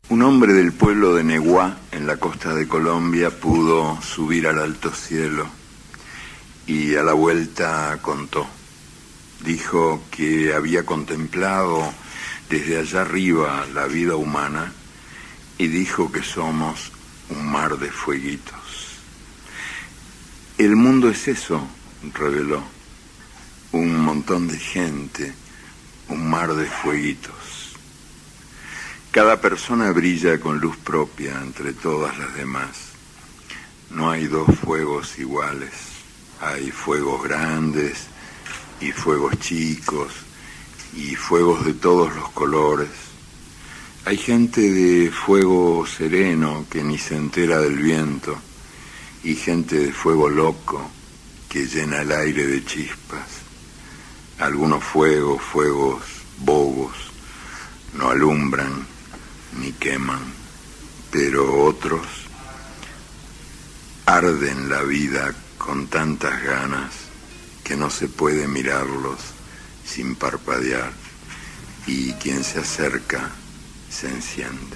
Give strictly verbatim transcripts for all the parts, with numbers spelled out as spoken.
Un hombre del pueblo de Neguá, en la costa de Colombia, pudo subir al alto cielo y a la vuelta contó. Dijo que había contemplado desde allá arriba la vida humana y dijo que somos un mar de fueguitos. El mundo es eso, reveló, un montón de gente, un mar de fueguitos. Cada persona brilla con luz propia entre todas las demás. No hay dos fuegos iguales. Hay fuegos grandes y fuegos chicos y fuegos de todos los colores. Hay gente de fuego sereno que ni se entera del viento y gente de fuego loco que llena el aire de chispas. Algunos fuegos, fuegos bobos, no alumbran ni queman, pero otros arden la vida con tantas ganas que no se puede mirarlos sin parpadear, y quien se acerca se enciende.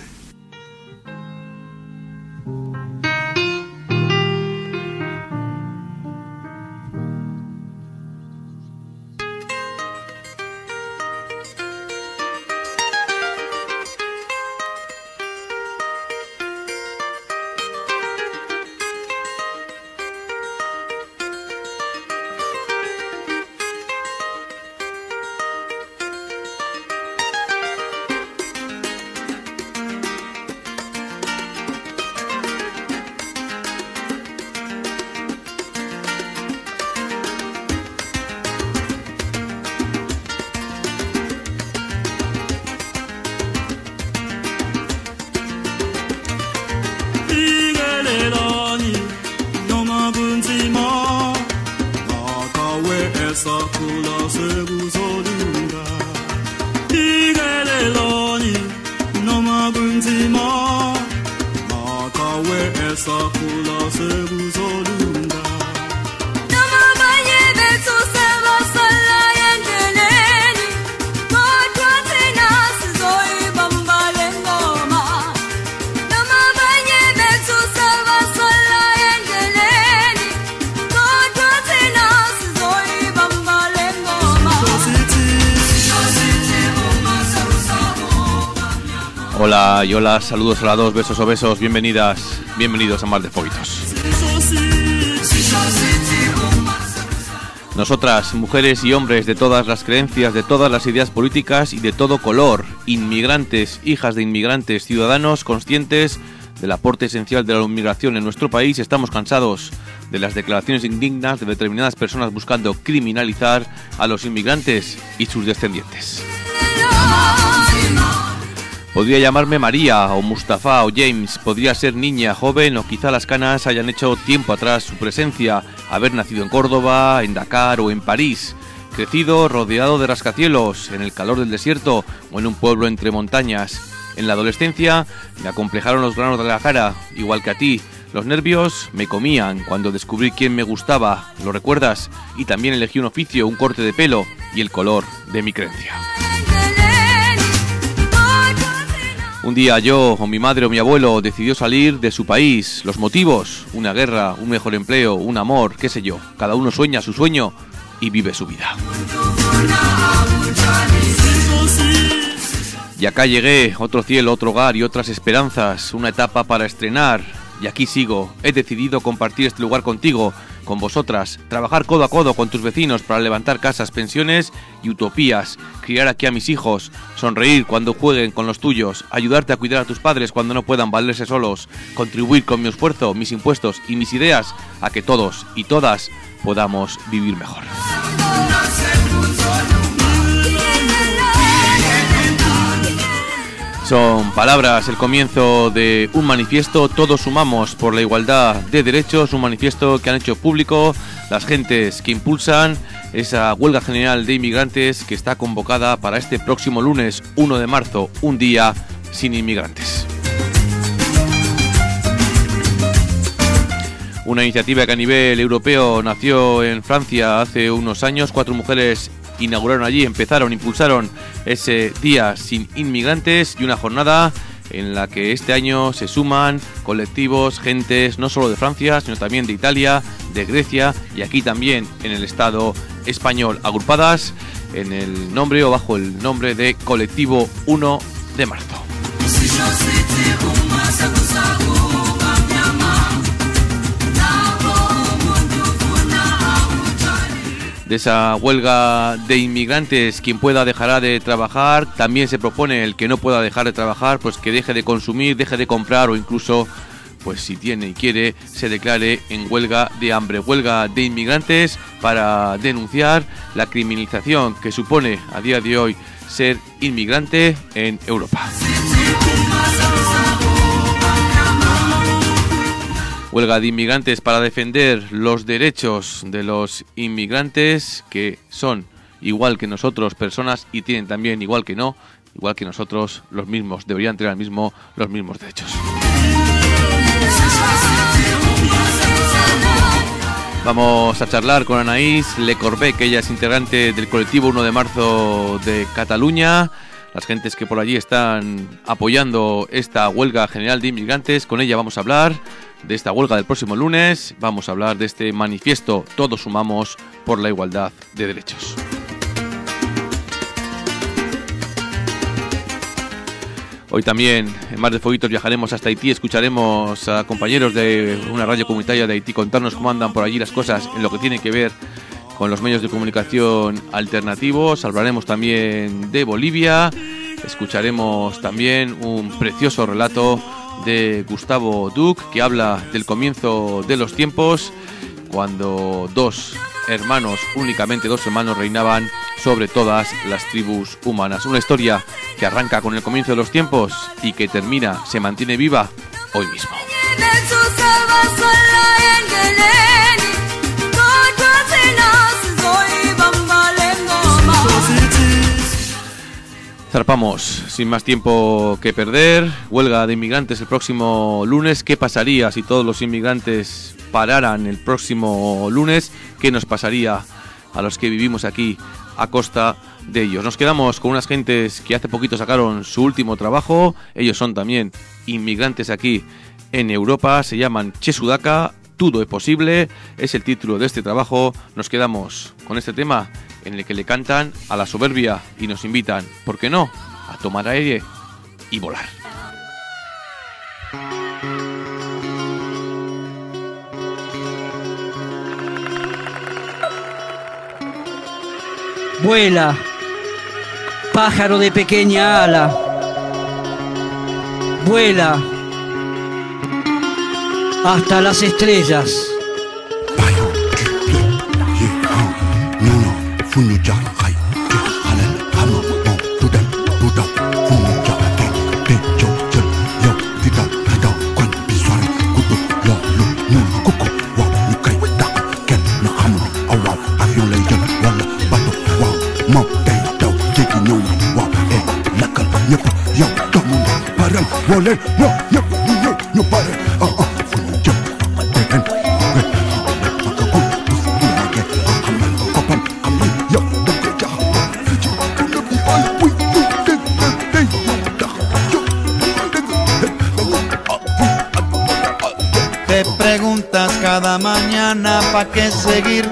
Hola y hola, saludos a las dos, besos o besos, bienvenidas, bienvenidos a Mar de Fueguitos. Nosotras, mujeres y hombres de todas las creencias, de todas las ideas políticas y de todo color, inmigrantes, hijas de inmigrantes, ciudadanos conscientes del aporte esencial de la inmigración en nuestro país, estamos cansados de las declaraciones indignas de determinadas personas buscando criminalizar a los inmigrantes y sus descendientes. Podría llamarme María, o Mustafa, o James, podría ser niña, joven, o quizá las canas hayan hecho tiempo atrás su presencia, haber nacido en Córdoba, en Dakar o en París, crecido rodeado de rascacielos, en el calor del desierto o en un pueblo entre montañas. En la adolescencia me acomplejaron los granos de la cara, igual que a ti. Los nervios me comían cuando descubrí quién me gustaba, ¿lo recuerdas? Y también elegí un oficio, un corte de pelo y el color de mi creencia. Un día yo, o mi madre o mi abuelo, decidió salir de su país. Los motivos, una guerra, un mejor empleo, un amor, qué sé yo. Cada uno sueña su sueño y vive su vida. Y acá llegué, otro cielo, otro hogar y otras esperanzas, una etapa para estrenar. Y aquí sigo, he decidido compartir este lugar contigo, con vosotras, trabajar codo a codo con tus vecinos para levantar casas, pensiones y utopías, criar aquí a mis hijos, sonreír cuando jueguen con los tuyos, ayudarte a cuidar a tus padres cuando no puedan valerse solos, contribuir con mi esfuerzo, mis impuestos y mis ideas a que todos y todas podamos vivir mejor. Son palabras, el comienzo de un manifiesto, todos sumamos por la igualdad de derechos, un manifiesto que han hecho público las gentes que impulsan esa huelga general de inmigrantes que está convocada para este próximo lunes uno de marzo, un día sin inmigrantes. Una iniciativa que a nivel europeo nació en Francia hace unos años, cuatro mujeres inauguraron allí, empezaron, impulsaron ese día sin inmigrantes y una jornada en la que este año se suman colectivos, gentes, no solo de Francia, sino también de Italia, de Grecia y aquí también en el Estado español, agrupadas en el nombre o bajo el nombre de Colectivo uno de marzo. De esa huelga de inmigrantes, quien pueda dejará de trabajar. También se propone el que no pueda dejar de trabajar, pues que deje de consumir, deje de comprar o incluso, pues si tiene y quiere, se declare en huelga de hambre. Huelga de inmigrantes para denunciar la criminalización que supone a día de hoy ser inmigrante en Europa. Huelga de inmigrantes para defender los derechos de los inmigrantes, que son igual que nosotros personas y tienen también, igual que no, igual que nosotros, los mismos, deberían tener mismo, los mismos derechos. Vamos a charlar con Anaïs Le Corbet, que ella es integrante del colectivo uno de marzo de Cataluña. Las gentes que por allí están apoyando esta huelga general de inmigrantes, con ella vamos a hablar de esta huelga del próximo lunes, vamos a hablar de este manifiesto Todos sumamos por la igualdad de derechos. Hoy también, en Mar de Fueguitos, viajaremos hasta Haití, escucharemos a compañeros de una radio comunitaria de Haití contarnos cómo andan por allí las cosas en lo que tiene que ver con los medios de comunicación alternativos. Hablaremos también de Bolivia, escucharemos también un precioso relato de Gustavo Duc, que habla del comienzo de los tiempos, cuando dos hermanos, únicamente dos hermanos, reinaban sobre todas las tribus humanas. Una historia que arranca con el comienzo de los tiempos y que termina, se mantiene viva hoy mismo. Zarpamos, sin más tiempo que perder. Huelga de inmigrantes el próximo lunes. ¿Qué pasaría si todos los inmigrantes pararan el próximo lunes? ¿Qué nos pasaría a los que vivimos aquí a costa de ellos? Nos quedamos con unas gentes que hace poquito sacaron su último trabajo. Ellos son también inmigrantes aquí en Europa. Se llaman Chesudaka. Todo es posible, es el título de este trabajo. Nos quedamos con este tema en el que le cantan a la soberbia y nos invitan, ¿por qué no?, a tomar aire y volar. Vuela, pájaro de pequeña ala, vuela hasta las estrellas. Te preguntas cada mañana pa' qué seguir.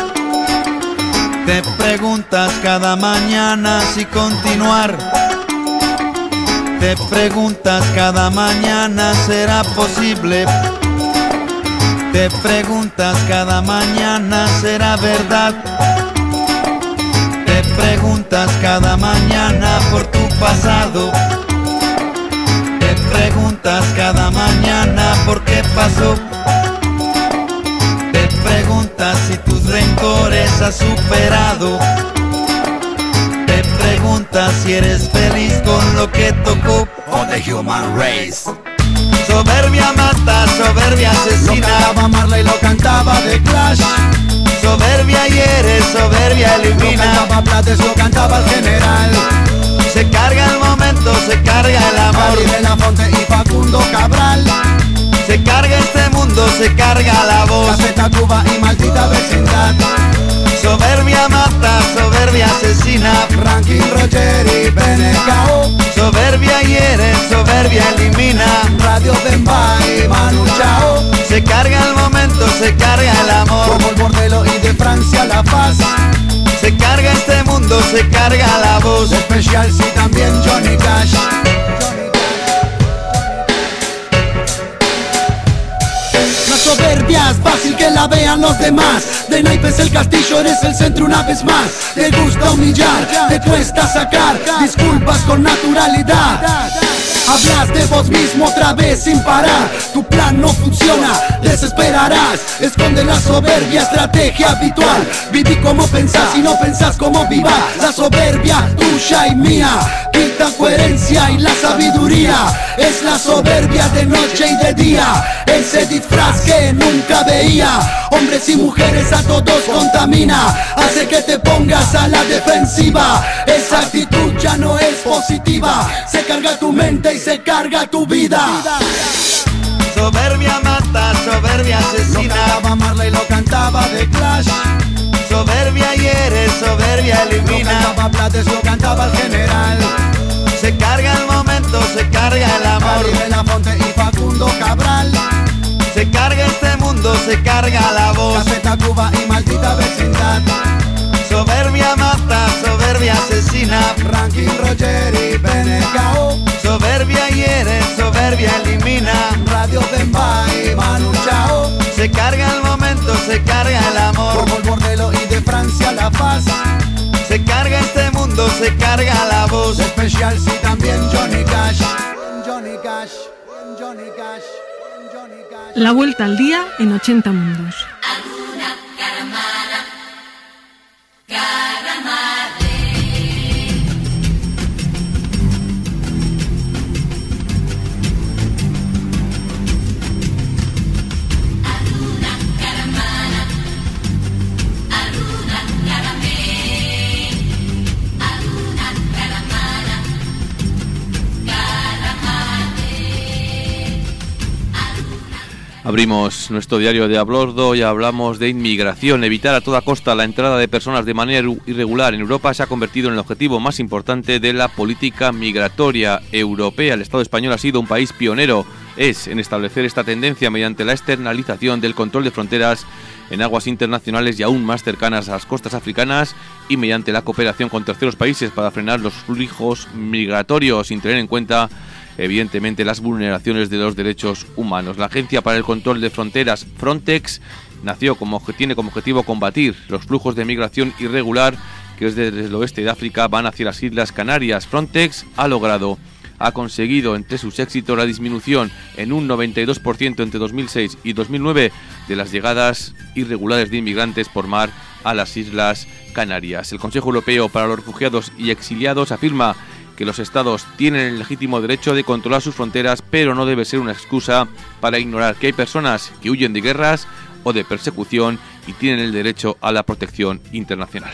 Te preguntas cada mañana si continuar. Te preguntas cada mañana será posible. Te preguntas cada mañana será verdad. Te preguntas cada mañana por tu pasado. Te preguntas cada mañana por qué pasó. Te preguntas si tus rencores has superado. Te preguntas si eres feliz con lo que tocó. For the human race. Soberbia mata, soberbia asesina. Lo cantaba Marley, lo cantaba The Clash. Soberbia hiere, soberbia elimina. Lo cantaba Plates, lo cantaba el general. Se carga el momento, se carga el amor. Cali de la Fonte y Facundo Cabral. Se carga este mundo, se carga la voz. Cafeta, Cuba y maldita vecindad. Soberbia mata, soberbia asesina. Ranking, Roger y Benecao. Soberbia hiere, soberbia elimina. Radio Bembay, Manu Chao. Se carga el momento, se carga el amor. Como el Bordelo y de Francia La Paz. Se carga este mundo, se carga la voz. Especial sí también Johnny Cash. La soberbia es fácil que la vean los demás. De naipes el castillo, eres el centro una vez más. Te gusta humillar, te cuesta sacar disculpas con naturalidad. Hablas de vos mismo otra vez sin parar. Tu plan no funciona, desesperarás. Esconde la soberbia, estrategia habitual. Viví como pensás y no pensás como vivas. La soberbia tuya y mía quita coherencia y la sabiduría. Es la soberbia de noche y de día. Ese disfraz que nunca veía. Hombres y mujeres a todos contamina. Hace que te pongas a la defensiva. Esa actitud ya no es positiva. Se carga tu mente y se carga tu vida. Soberbia mata, soberbia asesina. Lo cantaba Marley, lo cantaba The Clash. Soberbia hiere, soberbia elimina. Lo cantaba Blades, lo cantaba el general. Se carga el momento, se carga el amor. Ari Belafonte y Facundo Cabral. Se carga este mundo, se carga la voz. Café Tacuba y maldita vecindad. Soberbia mata, soberbia asesina. Ranking Roger y Benecao. Soberbia hiere, soberbia elimina. Radio Bembay, Manu Chao. Se carga el momento, se carga el amor. Como el Bordelo y de Francia La Paz. Se carga este mundo, se carga la voz. Especial sí también Johnny Cash. Johnny Cash, Johnny Cash, Johnny Cash. La vuelta al día en ochenta mundos. Alguna caramana, caramare. Alguna caramana, alguna caramé. Alguna caramana, caramare. Abrimos nuestro diario de a bordo y hablamos de inmigración. Evitar a toda costa la entrada de personas de manera irregular en Europa se ha convertido en el objetivo más importante de la política migratoria europea. El Estado español ha sido un país pionero es en establecer esta tendencia mediante la externalización del control de fronteras en aguas internacionales y aún más cercanas a las costas africanas y mediante la cooperación con terceros países para frenar los flujos migratorios sin tener en cuenta evidentemente las vulneraciones de los derechos humanos. La Agencia para el Control de Fronteras, Frontex, nació como tiene como objetivo combatir los flujos de migración irregular que desde el oeste de África van hacia las Islas Canarias. Frontex ha logrado, ha conseguido entre sus éxitos la disminución en un noventa y dos por ciento entre dos mil seis y dos mil nueve de las llegadas irregulares de inmigrantes por mar a las Islas Canarias. El Consejo Europeo para los Refugiados y Exiliados afirma que los estados tienen el legítimo derecho de controlar sus fronteras, pero no debe ser una excusa para ignorar que hay personas que huyen de guerras o de persecución y tienen el derecho a la protección internacional.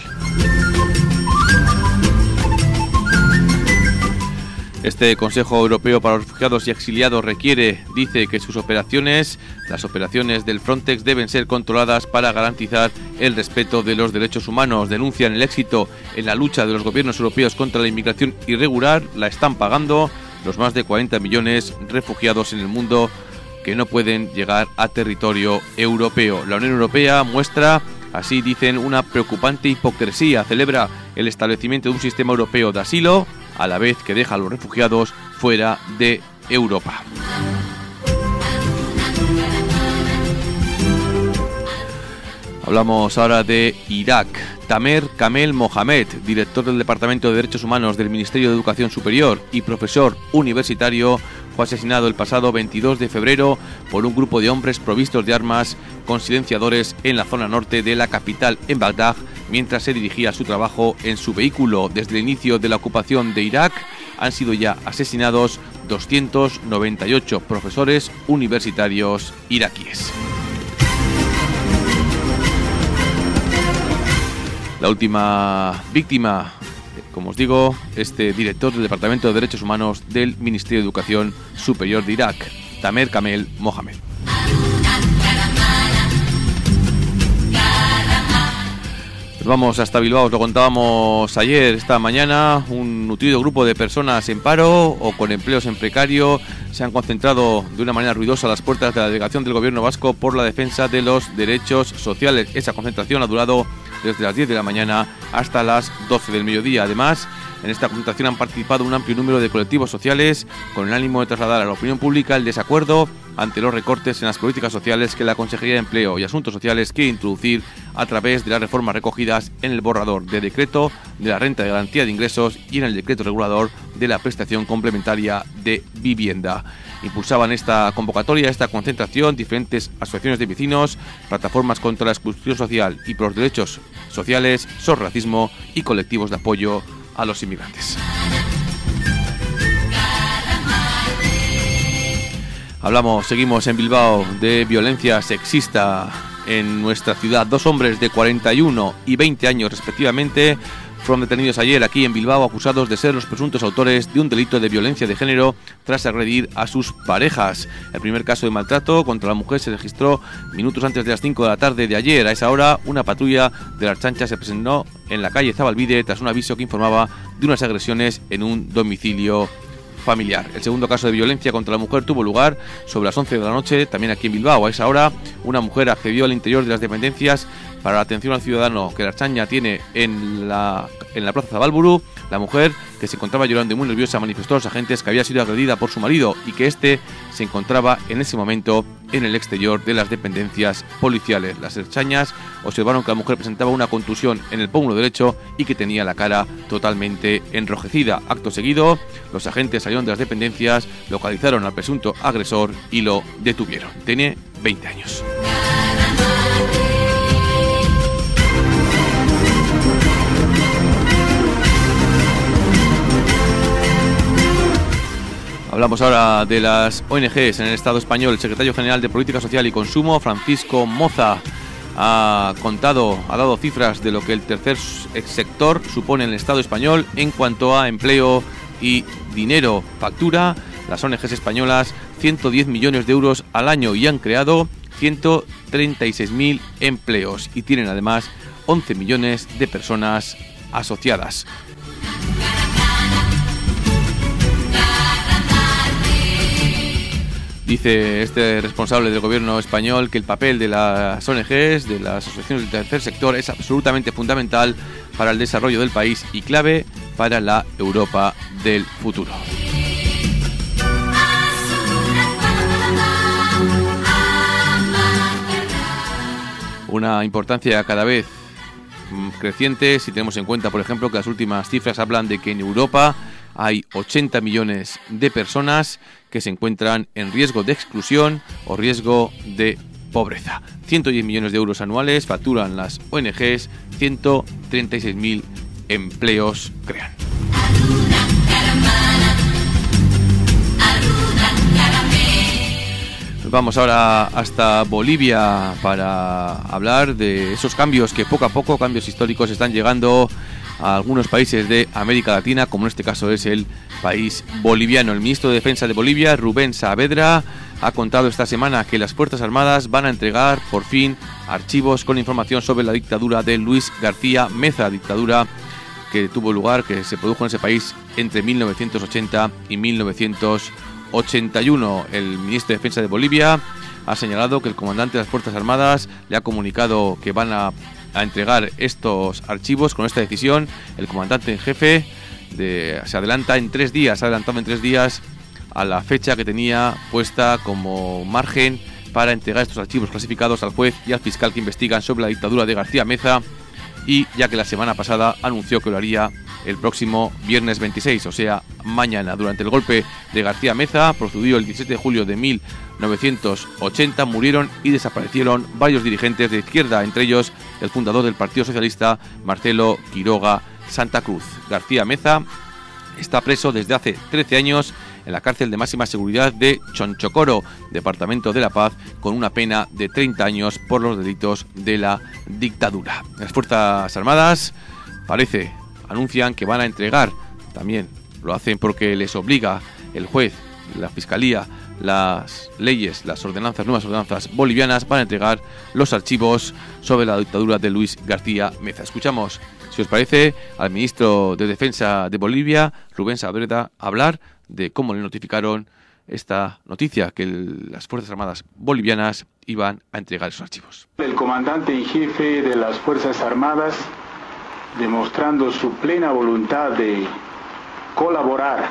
Este Consejo Europeo para los Refugiados y Exiliados requiere, dice, que sus operaciones, las operaciones del Frontex, deben ser controladas para garantizar el respeto de los derechos humanos. Denuncian el éxito en la lucha de los gobiernos europeos contra la inmigración irregular. La están pagando los más de cuarenta millones de refugiados en el mundo que no pueden llegar a territorio europeo. La Unión Europea muestra, así dicen, una preocupante hipocresía. Celebra el establecimiento de un sistema europeo de asilo, a la vez que deja a los refugiados fuera de Europa. Hablamos ahora de Irak. Tamer Kamel Mohamed, director del Departamento de Derechos Humanos del Ministerio de Educación Superior y profesor universitario, fue asesinado el pasado veintidós de febrero por un grupo de hombres provistos de armas con silenciadores en la zona norte de la capital, en Bagdad, mientras se dirigía a su trabajo en su vehículo. Desde el inicio de la ocupación de Irak han sido ya asesinados doscientos noventa y ocho profesores universitarios iraquíes. La última víctima, como os digo, este director del Departamento de Derechos Humanos del Ministerio de Educación Superior de Irak, Tamer Kamel Mohamed. Vamos hasta Bilbao, os lo contábamos ayer, esta mañana, un nutrido grupo de personas en paro o con empleos en precario se han concentrado de una manera ruidosa a las puertas de la delegación del gobierno vasco por la defensa de los derechos sociales. Esa concentración ha durado desde las diez de la mañana hasta las doce del mediodía. Además, en esta concentración han participado un amplio número de colectivos sociales con el ánimo de trasladar a la opinión pública el desacuerdo ante los recortes en las políticas sociales que la Consejería de Empleo y Asuntos Sociales quiere introducir a través de las reformas recogidas en el borrador de decreto de la renta de garantía de ingresos y en el decreto regulador de la prestación complementaria de vivienda. Impulsaban esta convocatoria, esta concentración, diferentes asociaciones de vecinos, plataformas contra la exclusión social y por los derechos sociales, SOS Racismo y colectivos de apoyo a los inmigrantes. Hablamos, seguimos en Bilbao, de violencia sexista en nuestra ciudad. Dos hombres de cuarenta y uno y veinte años respectivamente fueron detenidos ayer aquí en Bilbao acusados de ser los presuntos autores de un delito de violencia de género tras agredir a sus parejas. El primer caso de maltrato contra la mujer se registró minutos antes de las cinco de la tarde de ayer. A esa hora, una patrulla de la Ertzaintza se presentó en la calle Zabalbide tras un aviso que informaba de unas agresiones en un domicilio familiar. El segundo caso de violencia contra la mujer tuvo lugar sobre las once de la noche, también aquí en Bilbao. A esa hora, una mujer accedió al interior de las dependencias para la atención al ciudadano que la Ertzaintza tiene en la, en la plaza Zabalburu. La mujer, que se encontraba llorando y muy nerviosa, manifestó a los agentes que había sido agredida por su marido y que éste se encontraba en ese momento en el exterior de las dependencias policiales. Las ertzainas observaron que la mujer presentaba una contusión en el pómulo derecho y que tenía la cara totalmente enrojecida. Acto seguido, los agentes salieron de las dependencias, localizaron al presunto agresor y lo detuvieron. Tiene veinte años. Hablamos ahora de las O N Ges en el Estado español. El secretario general de Política Social y Consumo, Francisco Moza, ha contado, ha dado cifras de lo que el tercer sector supone en el Estado español en cuanto a empleo y dinero. Factura las O N Ges españolas ciento diez millones de euros al año y han creado ciento treinta y seis mil empleos y tienen además once millones de personas asociadas. Dice este responsable del gobierno español que el papel de las O N Ges, de las asociaciones del tercer sector, es absolutamente fundamental para el desarrollo del país y clave para la Europa del futuro. Una importancia cada vez creciente si tenemos en cuenta, por ejemplo, que las últimas cifras hablan de que en Europa hay ochenta millones de personas que se encuentran en riesgo de exclusión o riesgo de pobreza. ciento diez millones de euros anuales facturan las O N Ges, ciento treinta y seis mil empleos crean. Vamos ahora hasta Bolivia para hablar de esos cambios que poco a poco, cambios históricos, están llegando a algunos países de América Latina, como en este caso es el país boliviano. El ministro de Defensa de Bolivia, Rubén Saavedra, ha contado esta semana que las Fuerzas Armadas van a entregar por fin archivos con información sobre la dictadura de Luis García Meza, dictadura que tuvo lugar, que se produjo en ese país entre mil novecientos ochenta y mil novecientos ochenta y uno. El ministro de Defensa de Bolivia ha señalado que el comandante de las Fuerzas Armadas le ha comunicado que van a a entregar estos archivos. Con esta decisión, el comandante en jefe de, se adelanta en tres días, se ha adelantado en tres días a la fecha que tenía puesta como margen para entregar estos archivos clasificados al juez y al fiscal que investigan sobre la dictadura de García Meza, y ya que la semana pasada anunció que lo haría el próximo viernes veintiséis, o sea, mañana. Durante el golpe de García Meza, procedido el diecisiete de julio de mil novecientos ochenta, murieron y desaparecieron varios dirigentes de izquierda, entre ellos el fundador del Partido Socialista, Marcelo Quiroga Santa Cruz. García Meza está preso desde hace trece años en la cárcel de máxima seguridad de Chonchocoro, departamento de La Paz, con una pena de treinta años por los delitos de la dictadura. Las Fuerzas Armadas, parece, anuncian que van a entregar, también lo hacen porque les obliga el juez la Fiscalía, las leyes, las ordenanzas, nuevas ordenanzas bolivianas van a entregar los archivos sobre la dictadura de Luis García Meza. Escuchamos, si os parece, al ministro de Defensa de Bolivia, Rubén Saavedra, hablar de cómo le notificaron esta noticia, que el, las Fuerzas Armadas bolivianas iban a entregar esos archivos. El comandante en jefe de las Fuerzas Armadas, demostrando su plena voluntad de colaborar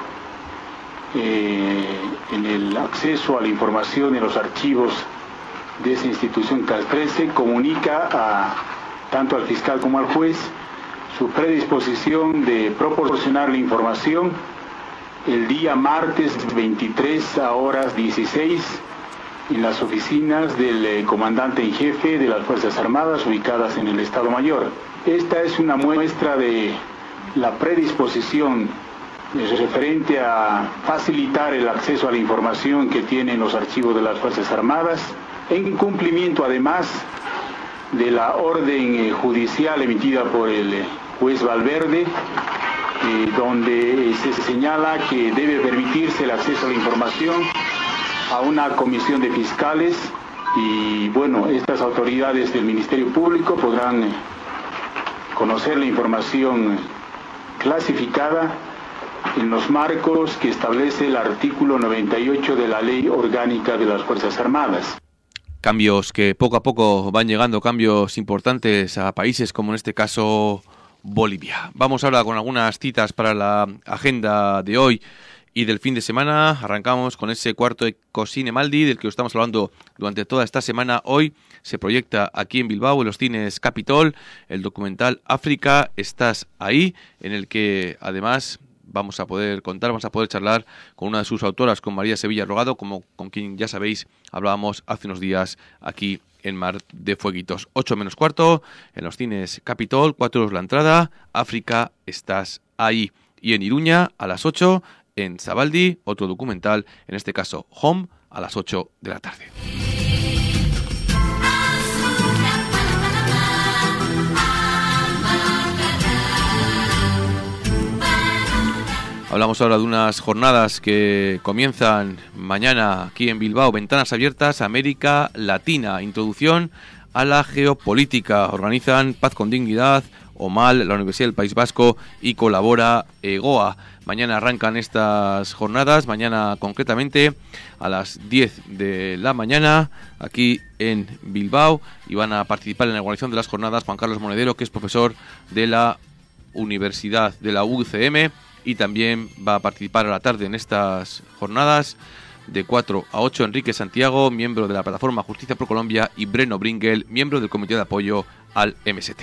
eh, en el acceso a la información y los archivos de esa institución castrense, comunica a, tanto al fiscal como al juez su predisposición de proporcionar la información el día martes veintitrés a horas dieciséis en las oficinas del eh, comandante en jefe de las Fuerzas Armadas ubicadas en el Estado Mayor. Esta es una muestra de la predisposición referente a facilitar el acceso a la información que tienen los archivos de las Fuerzas Armadas, en cumplimiento además de la orden eh, judicial emitida por el eh, juez Valverde, eh, donde se señala que debe permitirse el acceso a la información a una comisión de fiscales y bueno, estas autoridades del Ministerio Público podrán eh, conocer la información clasificada en los marcos que establece el artículo noventa y ocho de la Ley Orgánica de las Fuerzas Armadas. Cambios que poco a poco van llegando, cambios importantes a países como en este caso Bolivia. Vamos ahora con algunas citas para la agenda de hoy y del fin de semana. Arrancamos con ese cuarto Ecocine Maldi, del que estamos hablando durante toda esta semana. Hoy se proyecta aquí en Bilbao, en los cines Capitol, el documental África, estás ahí, en el que además vamos a poder contar, vamos a poder charlar con una de sus autoras, con María Sevilla Rogado, como con quien ya sabéis, hablábamos hace unos días aquí en Mar de Fueguitos. Ocho menos cuarto, en los cines Capitol, cuatro euros la entrada, África, estás ahí. Y en Iruña, a las ocho, en Zabaldi, otro documental, en este caso Home, a las ocho de la tarde. Hablamos ahora de unas jornadas que comienzan mañana aquí en Bilbao, Ventanas Abiertas, América Latina, introducción a la geopolítica. Organizan Paz con Dignidad, OMAL, la Universidad del País Vasco y colabora EGOA. Mañana arrancan estas jornadas, mañana concretamente a las diez de la mañana aquí en Bilbao, y van a participar en la organización de las jornadas Juan Carlos Monedero, que es profesor de la Universidad de la U C M, y también va a participar a la tarde en estas jornadas de cuatro a ocho Enrique Santiago, miembro de la plataforma Justicia por Colombia, y Breno Bringel, miembro del comité de apoyo al M S T.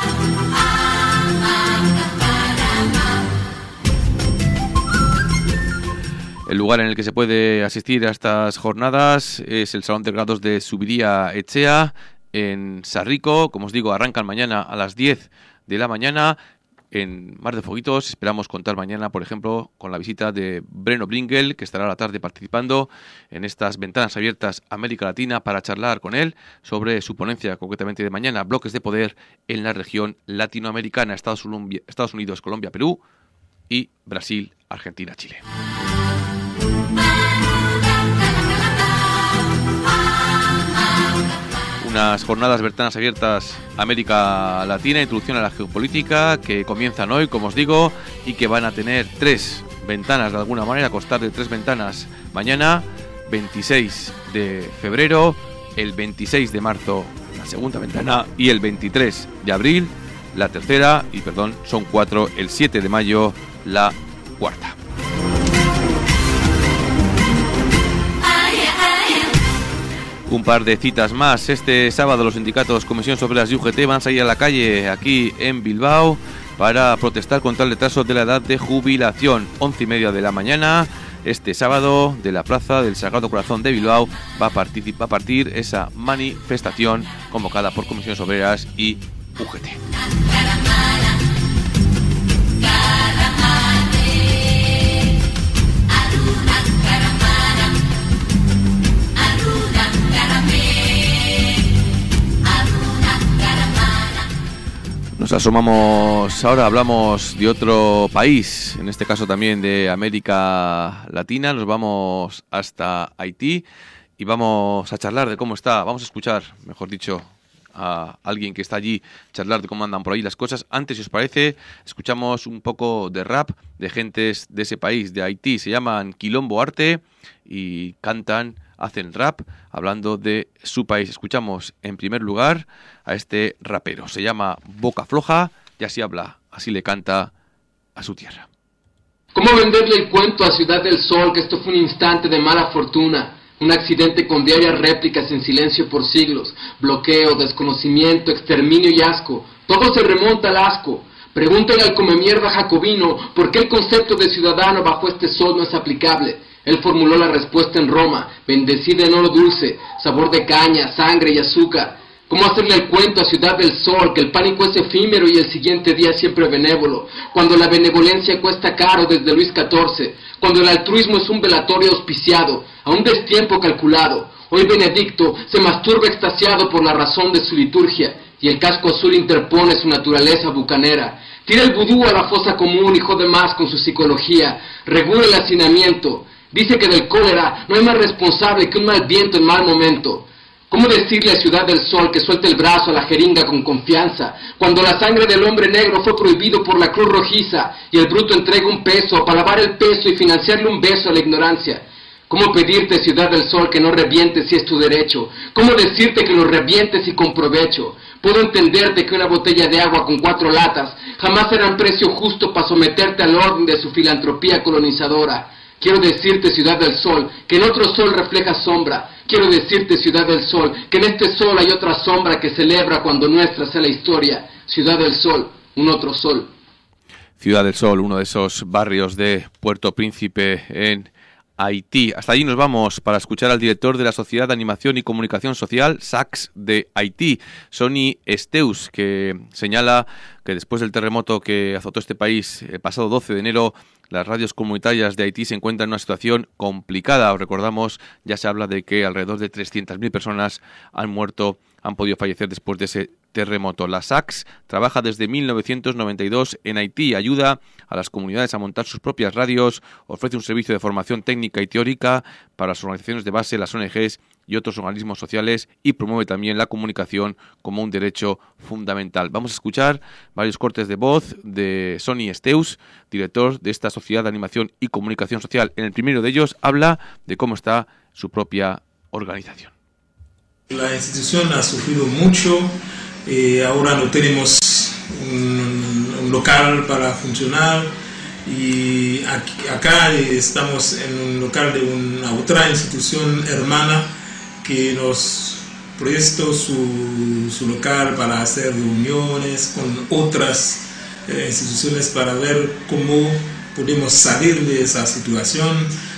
El lugar en el que se puede asistir a estas jornadas es el Salón de Grados de Subiría Echea en Sarrico. Como os digo, arrancan mañana a las diez de la mañana. En Mar de Fueguitos esperamos contar mañana, por ejemplo, con la visita de Breno Bringel, que estará a la tarde participando en estas Ventanas Abiertas América Latina, para charlar con él sobre su ponencia, concretamente de mañana, bloques de poder en la región latinoamericana, Estados Unidos, Estados Unidos, Colombia, Perú y Brasil, Argentina, Chile. Unas jornadas Ventanas Abiertas América Latina, introducción a la geopolítica, que comienzan hoy, como os digo, y que van a tener tres ventanas de alguna manera, constar de tres ventanas mañana, veintiséis de febrero, el veintiséis de marzo la segunda ventana y el veintitrés de abril la tercera, y perdón, son cuatro, el siete de mayo la cuarta. Un par de citas más. Este sábado los sindicatos Comisiones Obreras y U G T van a salir a la calle aquí en Bilbao para protestar contra el retraso de la edad de jubilación. Once y media de la mañana, este sábado, de la Plaza del Sagrado Corazón de Bilbao, va a, partir, va a partir esa manifestación convocada por Comisiones Obreras y U G T. Nos Nos asomamos, ahora hablamos de otro país, en este caso también de América Latina. Nos vamos hasta Haití y vamos a charlar de cómo está, vamos a escuchar, mejor dicho, a alguien que está allí, charlar de cómo andan por ahí las cosas. Antes, si os parece, escuchamos un poco de rap de gentes de ese país, de Haití. Se llaman Quilombo Arte y cantan, hacen rap hablando de su país. Escuchamos en primer lugar a este rapero. Se llama Boca Floja y así habla, así le canta a su tierra. ¿Cómo venderle el cuento a Ciudad del Sol que esto fue un instante de mala fortuna? Un accidente con diarias réplicas en silencio por siglos. Bloqueo, desconocimiento, exterminio y asco. Todo se remonta al asco. Pregúntenle al come mierda jacobino por qué el concepto de ciudadano bajo este sol no es aplicable. Él formuló la respuesta en Roma, bendecida en oro dulce, sabor de caña, sangre y azúcar. ¿Cómo hacerle el cuento a Ciudad del Sol que el pánico es efímero y el siguiente día siempre benévolo? Cuando la benevolencia cuesta caro desde Luis catorce, cuando el altruismo es un velatorio auspiciado, a un destiempo calculado. Hoy Benedicto se masturba extasiado por la razón de su liturgia y el casco azul interpone su naturaleza bucanera. Tira el vudú a la fosa común y jode más con su psicología. Regula el hacinamiento. Dice que del cólera no hay más responsable que un mal viento en mal momento. ¿Cómo decirle a Ciudad del Sol que suelte el brazo a la jeringa con confianza, cuando la sangre del hombre negro fue prohibido por la cruz rojiza y el bruto entrega un peso para lavar el peso y financiarle un beso a la ignorancia? ¿Cómo pedirte, Ciudad del Sol, que no revientes si es tu derecho? ¿Cómo decirte que lo revientes y con provecho? Puedo entenderte que una botella de agua con cuatro latas jamás será un precio justo para someterte al orden de su filantropía colonizadora. Quiero decirte, Ciudad del Sol, que en otro sol refleja sombra. Quiero decirte, Ciudad del Sol, que en este sol hay otra sombra que celebra cuando nuestra sea la historia. Ciudad del Sol, un otro sol. Ciudad del Sol, uno de esos barrios de Puerto Príncipe en Haití. Hasta allí nos vamos para escuchar al director de la Sociedad de Animación y Comunicación Social, S A C S, de Haití, Sonny Esteus, que señala que después del terremoto que azotó este país el pasado doce de enero, las radios comunitarias de Haití se encuentran en una situación complicada. Os recordamos, ya se habla de que alrededor de trescientas mil personas han muerto, han podido fallecer después de ese terremoto. La S A C S trabaja desde mil novecientos noventa y dos en Haití, ayuda a las comunidades a montar sus propias radios, ofrece un servicio de formación técnica y teórica para las organizaciones de base, las O N Ges y otros organismos sociales, y promueve también la comunicación como un derecho fundamental. Vamos a escuchar varios cortes de voz de Sonny Esteus, director de esta Sociedad de Animación y Comunicación Social. En el primero de ellos habla de cómo está su propia organización. La institución ha sufrido mucho, eh, ahora no tenemos un, un local para funcionar, y aquí, acá estamos en un local de una otra institución hermana que nos prestó su, su local para hacer reuniones con otras eh, instituciones para ver cómo podemos salir de esa situación.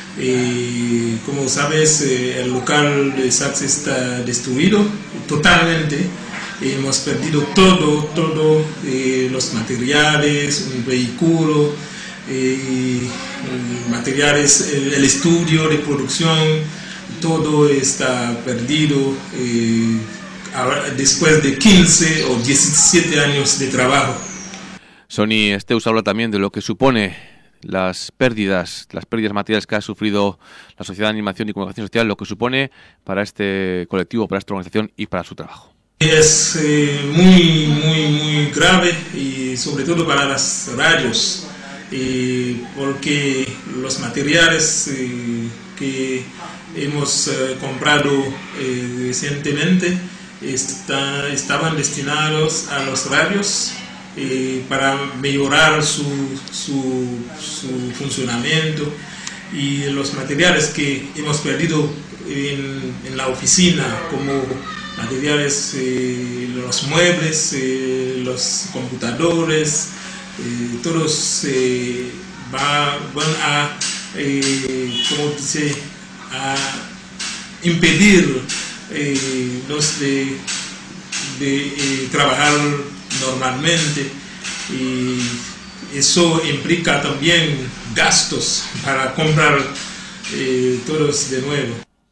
Eh, como sabes, eh, el local de S A C S está destruido totalmente. Hemos perdido todo, todo, eh, los materiales, un vehículo, eh, materiales, el, el estudio de producción, todo está perdido eh, después de quince o diecisiete años de trabajo. Sonny Esteus habla también de lo que supone las pérdidas, las pérdidas materiales que ha sufrido la Sociedad de Animación y Comunicación Social, lo que supone para este colectivo, para esta organización y para su trabajo. Es eh, muy, muy, muy grave, y sobre todo para las radios, eh, porque los materiales eh, que hemos eh, comprado eh, recientemente está, estaban destinados a los radios eh, para mejorar su, su, su funcionamiento, y los materiales que hemos perdido en, en la oficina, como materiales, eh, los muebles, eh, los computadores, eh, todos eh, va, van a, eh, ¿cómo dice? a impedir eh, los de, de eh, trabajar normalmente, y eso implica también gastos para comprar eh, todos de nuevo.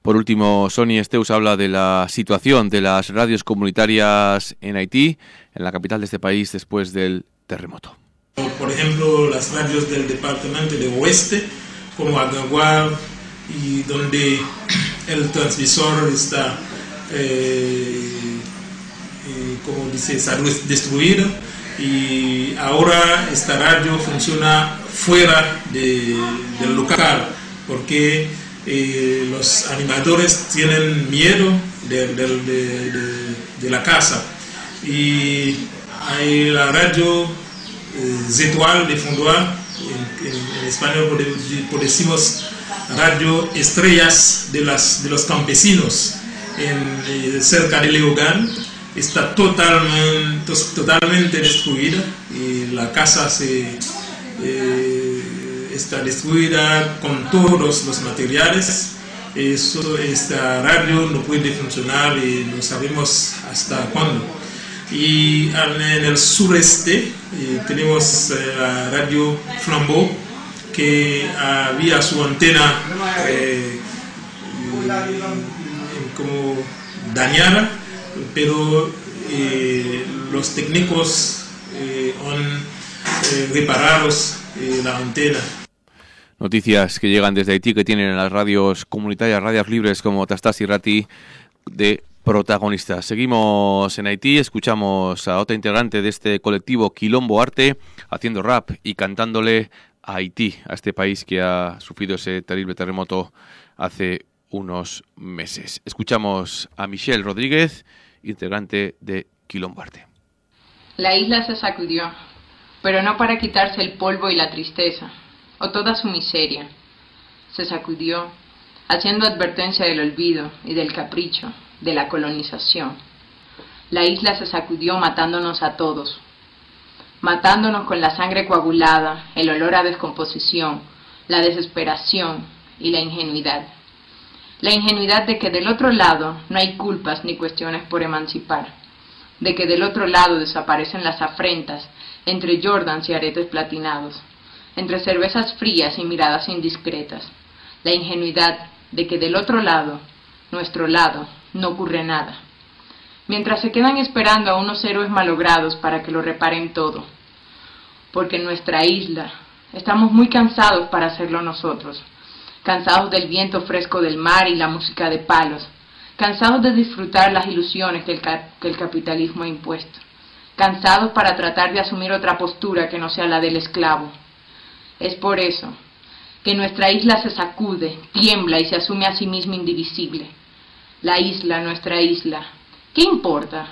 Por último, Sony Esteus habla de la situación de las radios comunitarias en Haití, en la capital de este país, después del terremoto. Por ejemplo, las radios del departamento de Oeste, como Aganguar, y donde el transmisor está, eh, eh, como dice, está destruido, y ahora esta radio funciona fuera de, del local, porque eh, los animadores tienen miedo de, de, de, de, de la casa. Y hay la radio eh, Zétoile de Fondois, en, en, en español por decimos radio Estrellas de, las, de los Campesinos, en, eh, cerca de Leogán. Está totalmente, totalmente destruida y la casa se, eh, está destruida con todos los materiales. Eso, esta radio no puede funcionar y no sabemos hasta cuándo. Y en el sureste eh, tenemos eh, la radio Flambeau, que había su antena eh, como dañada, pero eh, los técnicos eh, han eh, reparado eh, la antena. Noticias que llegan desde Haití, que tienen las radios comunitarias, radios libres como Tastas y Rati, de protagonistas. Seguimos en Haití, escuchamos a otra integrante de este colectivo, Quilombo Arte, haciendo rap y cantándole a Haití, a este país que ha sufrido ese terrible terremoto hace unos meses. Escuchamos a Michelle Rodríguez, integrante de Quilombo Arte. La isla se sacudió, pero no para quitarse el polvo y la tristeza, o toda su miseria. Se sacudió, haciendo advertencia del olvido y del capricho, de la colonización. La isla se sacudió matándonos a todos, matándonos con la sangre coagulada, el olor a descomposición, la desesperación y la ingenuidad. La ingenuidad de que del otro lado no hay culpas ni cuestiones por emancipar, de que del otro lado desaparecen las afrentas entre Jordans y aretes platinados, entre cervezas frías y miradas indiscretas. La ingenuidad de que del otro lado, nuestro lado, no ocurre nada, mientras se quedan esperando a unos héroes malogrados para que lo reparen todo, porque en nuestra isla estamos muy cansados para hacerlo nosotros, cansados del viento fresco del mar y la música de palos, cansados de disfrutar las ilusiones que el, cap- que el capitalismo ha impuesto, cansados para tratar de asumir otra postura que no sea la del esclavo. Es por eso que nuestra isla se sacude, tiembla y se asume a sí misma indivisible. La isla, nuestra isla, ¿qué importa?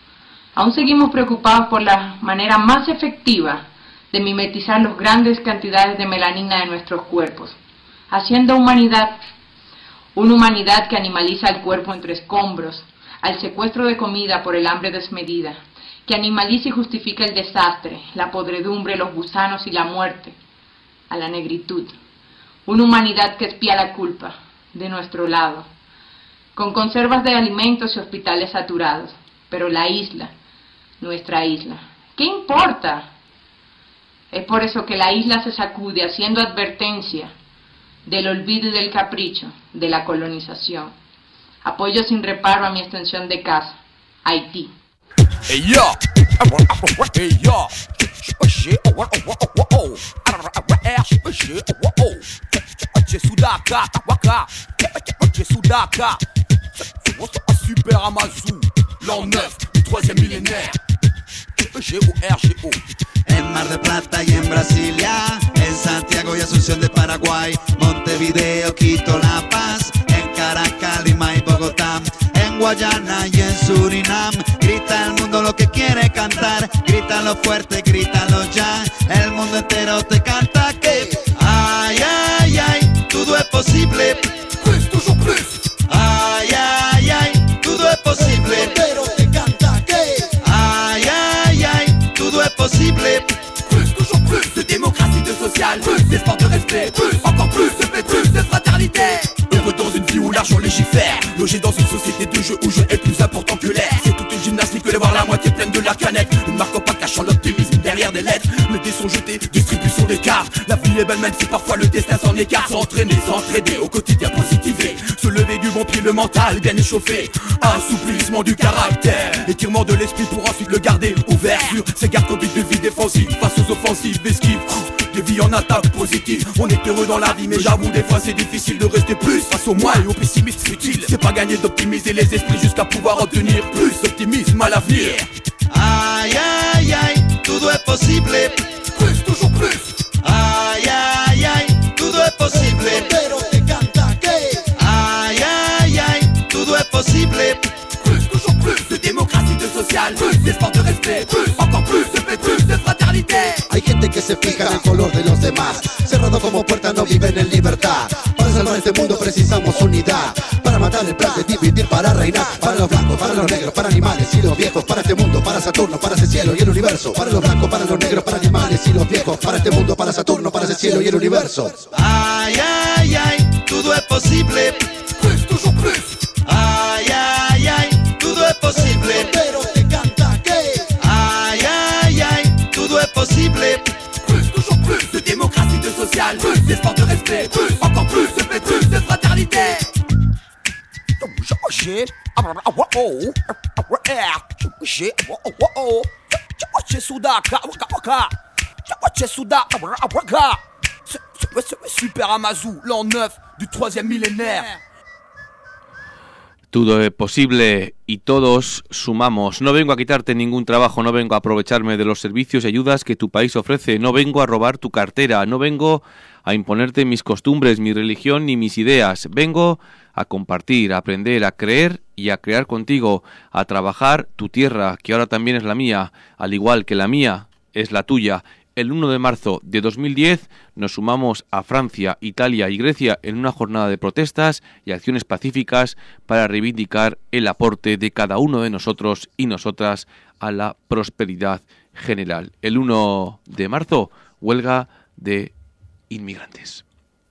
Aún seguimos preocupados por la manera más efectiva de mimetizar las grandes cantidades de melanina de nuestros cuerpos, haciendo humanidad, una humanidad que animaliza el cuerpo entre escombros, al secuestro de comida por el hambre desmedida, que animaliza y justifica el desastre, la podredumbre, los gusanos y la muerte, a la negritud, una humanidad que espía la culpa de nuestro lado, con conservas de alimentos y hospitales saturados, pero la isla, nuestra isla, ¿qué importa? Es por eso que la isla se sacude haciendo advertencia del olvido y del capricho de la colonización. Apoyo sin reparo a mi extensión de casa, Haití. Hey yo, hey yo, Super Amazou, l'an neuf du troisième millénaire. G O R G O. En Mar de Plata y en Brasilia, en Santiago y Asunción de Paraguay, Montevideo, Quito, La Paz, en Caracas, Lima y Bogotá, en Guayana y en Surinam. Grita el mundo lo que quiere cantar, grítalo fuerte, grítalo ya. El mundo entero te canta que ay, ay, ay, todo es posible. Plus, toujours plus. Ay, ay, ay, todo es posible. Pero te canta que ay, ay, ay, todo es posible. Plus, toujours plus de démocratie, de social, plus d'espoir, de respect, plus, encore plus de paix, plus de fraternité. Heureux dans une vie où l'argent légifère, logé dans une société de jeu où jeu est plus important que l'air. C'est toute une gymnastique que de voir la moitié pleine de la canette. Ne marquons pas cachant l'optimisme derrière. derrière des lettres. Les dés sont jetés, distribution des cartes. La vie est belle même si parfois le destin s'en écarte. S'entraîner, s'entraider, au quotidien positiver. Se lever du bon pied, le mental bien échauffé. Assouplissement du caractère, étirement de l'esprit pour ensuite le garder ouvert sur ses gardes conduite de vie défensive. Face aux offensives, esquive, des vies en attaque positive. On est heureux dans la vie mais j'avoue des fois c'est difficile de rester plus. Face au moi et aux pessimistes futiles, c'est pas gagner d'optimiser les esprits jusqu'à pouvoir obtenir plus. Optimisme à l'avenir. Ay, ay, ay, todo es posible. Plus, toujours plus. Ay, ay, ay, todo es posible. Pero te canta que Ay, ay, ay, todo es posible. Plus, toujours plus de démocratie, de social, plus d'espoir, de respect, plus, encore plus de paix, plus de fraternité. hay gente que se fija en el color de los demás. Cerrado como puerta no viven en libertad. Para salvar este mundo precisamos unidad. Para matar el plan de dividir, para reinar. Para los blancos, para los negros, para animales y los viejos. Para este mundo, para Saturno, para ese cielo y el universo. Para los blancos, para los negros, para animales y los viejos. Para este mundo, para Saturno, para ese cielo y el universo. Ay, ay, ay, todo es posible. Plus, toujours plus. Ay, ay, ay, todo es posible. Pero te canta que Ay, ay, ay, todo es posible. Plus, toujours plus de démocratie, de social, plus d'espoir, de respect, plus, encore plus de paix, plus de fraternité. Super Amazou, l'an neuf du troisième millénaire. Todo es posible y todos sumamos. No vengo a quitarte ningún trabajo, no vengo a aprovecharme de los servicios y ayudas que tu país ofrece, no vengo a robar tu cartera, no vengo a imponerte mis costumbres, mi religión ni mis ideas. Vengo a compartir, a aprender, a creer y a crear contigo, a trabajar tu tierra, que ahora también es la mía, al igual que la mía es la tuya. El uno de marzo de dos mil diez nos sumamos a Francia, Italia y Grecia en una jornada de protestas y acciones pacíficas para reivindicar el aporte de cada uno de nosotros y nosotras a la prosperidad general. El uno de marzo, huelga de inmigrantes.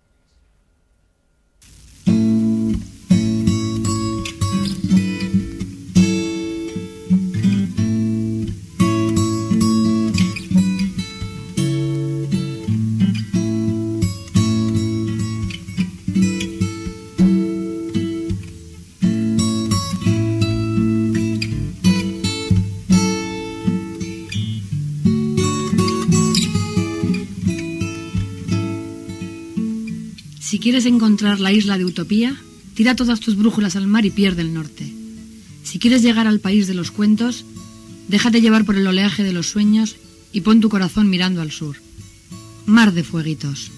Si quieres encontrar la isla de Utopía, tira todas tus brújulas al mar y pierde el norte. Si quieres llegar al país de los cuentos, déjate llevar por el oleaje de los sueños y pon tu corazón mirando al sur. Mar de fueguitos.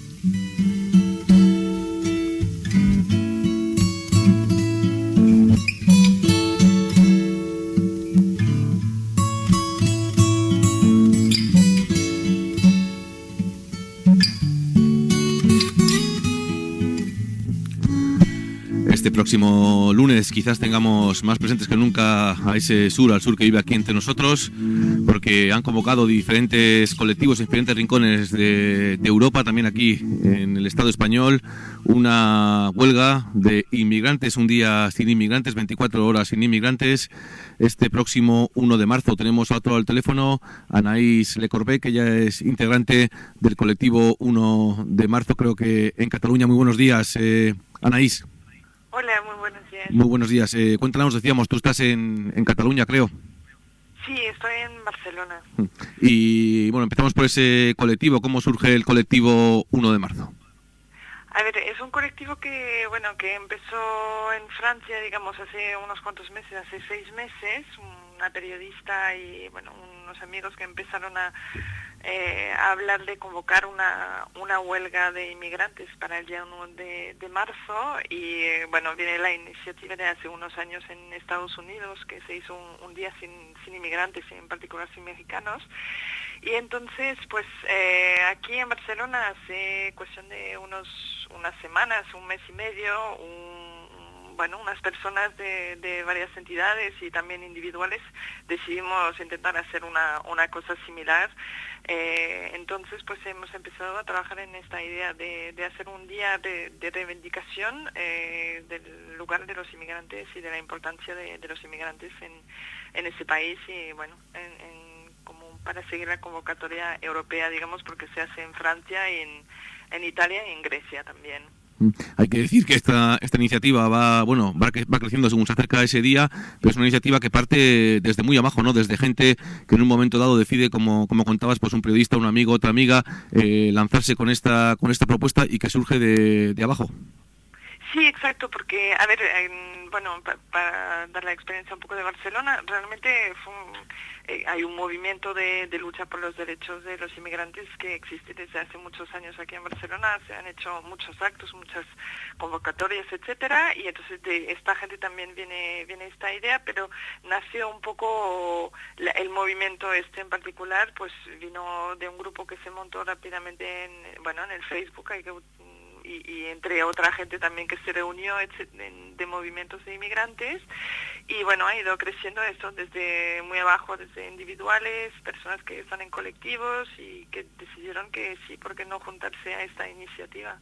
Este próximo lunes quizás tengamos más presentes que nunca a ese sur, al sur que vive aquí entre nosotros, porque han convocado diferentes colectivos en diferentes rincones de, de Europa, también aquí en el Estado español, una huelga de inmigrantes, un día sin inmigrantes, veinticuatro horas sin inmigrantes. Este próximo uno de marzo tenemos a otro al teléfono, Anaïs Lecorbé, que ya es integrante del colectivo uno de marzo, creo que en Cataluña. Muy buenos días, eh, Anaïs. Hola, muy buenos días. Muy buenos días. Eh, cuéntanos, decíamos, tú estás en, en Cataluña, creo. Sí, estoy en Barcelona. Y bueno, empezamos por ese colectivo. ¿Cómo surge el colectivo uno de marzo? A ver, es un colectivo que, bueno, que empezó en Francia, digamos, hace unos cuantos meses, hace seis meses, una periodista y, bueno, unos amigos que empezaron a, eh, a hablar de convocar una, una huelga de inmigrantes para el día uno de, de marzo y, eh, bueno, viene la iniciativa de hace unos años en Estados Unidos que se hizo un, un día sin, sin inmigrantes, en particular sin mexicanos. Y entonces, pues eh, aquí en Barcelona hace cuestión de unos unas semanas, un mes y medio, un, bueno, unas personas de, de varias entidades y también individuales decidimos intentar hacer una, una cosa similar. Eh, entonces, pues hemos empezado a trabajar en esta idea de, de hacer un día de, de reivindicación eh, del lugar de los inmigrantes y de la importancia de, de los inmigrantes en, en ese país y, bueno, en, en como un para seguir la convocatoria europea, digamos, porque se hace en Francia, y en, en Italia y en Grecia también. Hay que decir que esta esta iniciativa va bueno va, va creciendo según se acerca ese día, pero es una iniciativa que parte desde muy abajo, ¿no? Desde gente que en un momento dado decide, como como contabas, pues un periodista, un amigo, otra amiga, eh, lanzarse con esta con esta propuesta y que surge de, de abajo. Sí, exacto, porque, a ver, en, bueno, pa, para dar la experiencia un poco de Barcelona, realmente fue un, eh, hay un movimiento de, de lucha por los derechos de los inmigrantes que existe desde hace muchos años aquí en Barcelona. Se han hecho muchos actos, muchas convocatorias, etcétera, y entonces de esta gente también viene viene esta idea, pero nació un poco la, el movimiento este en particular, pues vino de un grupo que se montó rápidamente en, bueno, en el Facebook, hay que Y, y entre otra gente también que se reunió de movimientos de inmigrantes, y bueno, ha ido creciendo esto desde muy abajo, desde individuales, personas que están en colectivos y que decidieron que sí, ¿por qué no juntarse a esta iniciativa?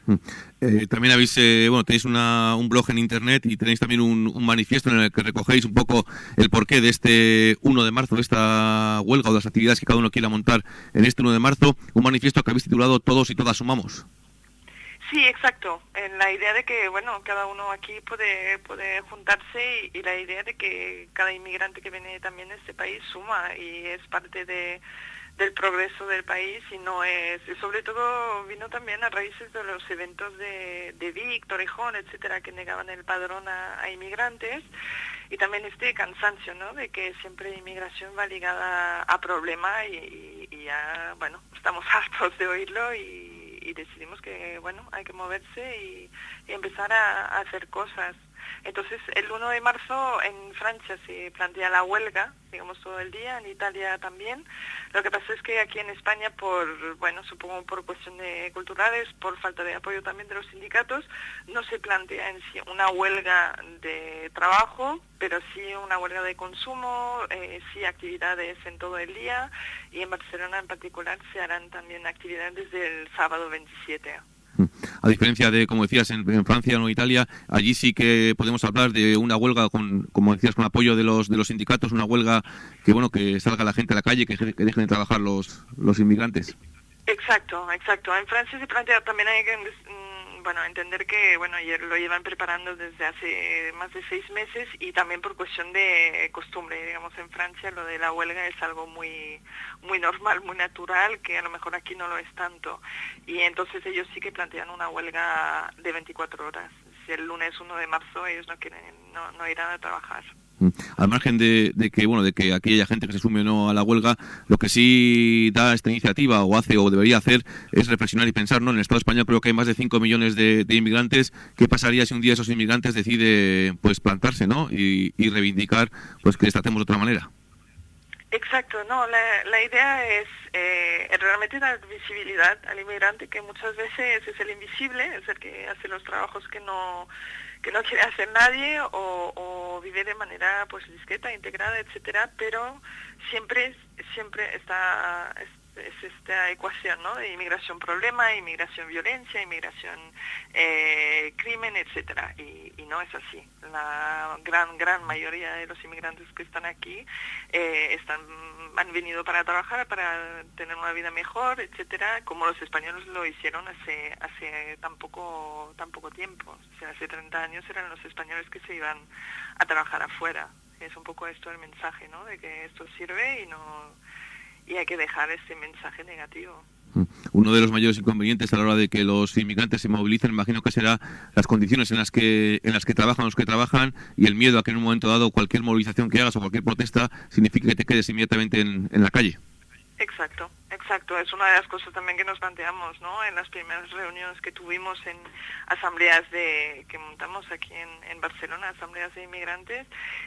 Eh, también habéis, eh, bueno, tenéis una, un blog en internet y tenéis también un, un manifiesto en el que recogéis un poco el porqué de este uno de marzo, de esta huelga o de las actividades que cada uno quiera montar en este uno de marzo, un manifiesto que habéis titulado Todos y Todas Sumamos. Sí, exacto. En la idea de que, bueno, cada uno aquí puede puede juntarse y, y la idea de que cada inmigrante que viene también a este país suma y es parte de del progreso del país, y no es, y sobre todo vino también a raíces de los eventos de, de Vic, Torrejón, etcétera, que negaban el padrón a, a inmigrantes, y también este cansancio, ¿no?, de que siempre inmigración va ligada a problema, y, y ya, bueno, estamos hartos de oírlo, y, y decidimos que, bueno, hay que moverse y, y empezar a, a hacer cosas. Entonces, el uno de marzo en Francia se plantea la huelga, digamos, todo el día, en Italia también. Lo que pasa es que aquí en España, por, bueno, supongo por cuestiones culturales, por falta de apoyo también de los sindicatos, no se plantea en sí una huelga de trabajo, pero sí una huelga de consumo, eh, sí actividades en todo el día, y en Barcelona en particular se harán también actividades desde el sábado veintisiete. A diferencia de, como decías, en, en Francia o en Italia, allí sí que podemos hablar de una huelga, con, como decías, con apoyo de los de los sindicatos, una huelga que, bueno, que salga la gente a la calle, que, que dejen de trabajar los los inmigrantes. Exacto, exacto. En Francia se plantea, también hay que, bueno, entender que, bueno, ayer lo llevan preparando desde hace más de seis meses, y también por cuestión de costumbre, digamos, en Francia lo de la huelga es algo muy muy normal, muy natural, que a lo mejor aquí no lo es tanto, y entonces ellos sí que plantean una huelga de veinticuatro horas. Si el lunes uno de marzo ellos no quieren, no, no irán a trabajar. Al margen de, de que bueno de que aquí haya gente que se sume o no a la huelga, lo que sí da esta iniciativa, o hace o debería hacer, es reflexionar y pensar, ¿no? En el Estado español creo que hay más de cinco millones de, de inmigrantes. ¿Qué pasaría si un día esos inmigrantes deciden, pues, plantarse, ¿no? Y, y reivindicar, pues, que les tratemos de otra manera? Exacto, no, la, la idea es eh, realmente dar visibilidad al inmigrante, que muchas veces es el invisible, es el que hace los trabajos que no que no quiere hacer nadie, o, o vive de manera, pues, discreta, integrada, etcétera, pero siempre siempre está es, es esta ecuación, ¿no?, de inmigración problema, inmigración violencia, inmigración eh, crimen, etcétera, y, y no es así. La gran gran mayoría de los inmigrantes que están aquí eh, están han venido para trabajar, para tener una vida mejor, etcétera, como los españoles lo hicieron hace hace tan poco tan poco tiempo. O sea, hace treinta años eran los españoles que se iban a trabajar afuera. Es un poco esto el mensaje, ¿no?, de que esto sirve y no y hay que dejar ese mensaje negativo. Uno de los mayores inconvenientes a la hora de que los inmigrantes se movilicen, imagino que será las condiciones en las que en las que trabajan los que trabajan, y el miedo a que en un momento dado cualquier movilización que hagas o cualquier protesta signifique que te quedes inmediatamente en, en la calle. Exacto, exacto. Es una de las cosas también que nos planteamos, ¿no?, en las primeras reuniones que tuvimos en asambleas de que montamos aquí en, en Barcelona, asambleas de inmigrantes,